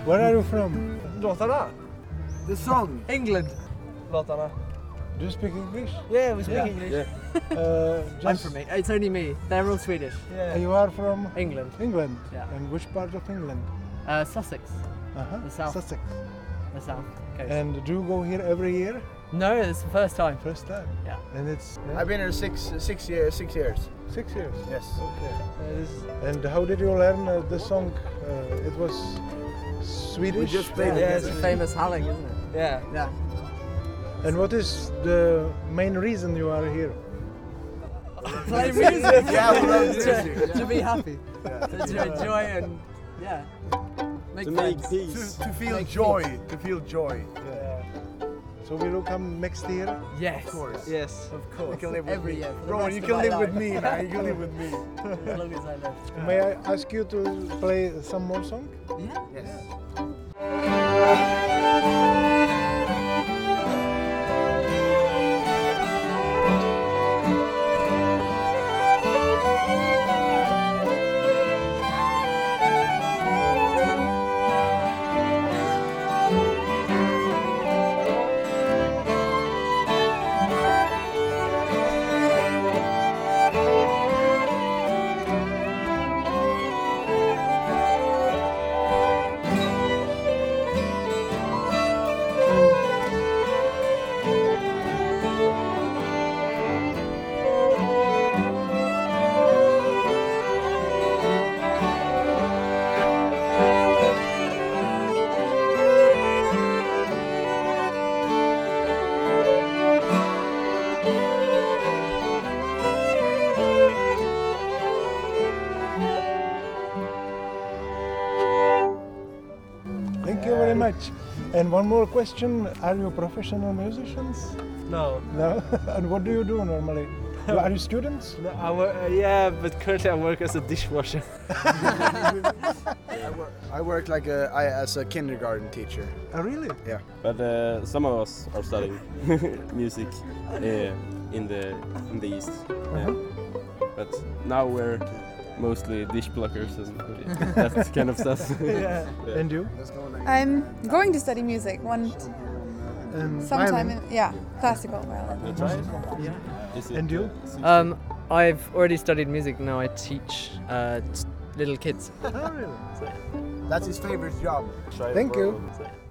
Where are you from? Låtarna? The song. England. Låtarna. Do you speak English? Yeah, we speak English. I'm from me. It's only me. They're all Swedish. Yeah. You are from England. England? Yeah. And which part of England? Sussex. The south. Sussex. The south coast. And do you go here every year? No, it's the first time. First time? Yeah. And it's... I've been here six years. 6 years? Yes. Okay. And how did you learn the song? It was Swedish? We just played Yeah, it. it's a famous Halling, isn't it? Yeah. Yeah. And what is the main reason you are here? Play music. Yeah, we love music. To be happy. To enjoy and To make friends. peace. To feel Make joy. To feel joy. Yeah. So will you come next year? Yes. Of course. Yes. Of You course. can live with Every me. year. For the Rowan, rest you of can my live with life. me, man. You can live with me. As long as I live. May I ask you to play some more song? Yeah. Yes. Thank you very much. And one more question. Are you professional musicians? No. No? And what do you do normally? Are you students? No, yeah, but currently I work as a dishwasher. I work like as a kindergarten teacher. Oh, really? Yeah. But some of us are studying music in the east. Yeah. But now we're mostly dish pluckers and that kind of stuff. Yeah. And you? I'm going to study music sometime violin? classical violin. You try it? Is it, And you? I've already studied music. Now I teach little kids. Oh, really? That's his favorite job. try it Thank for- you.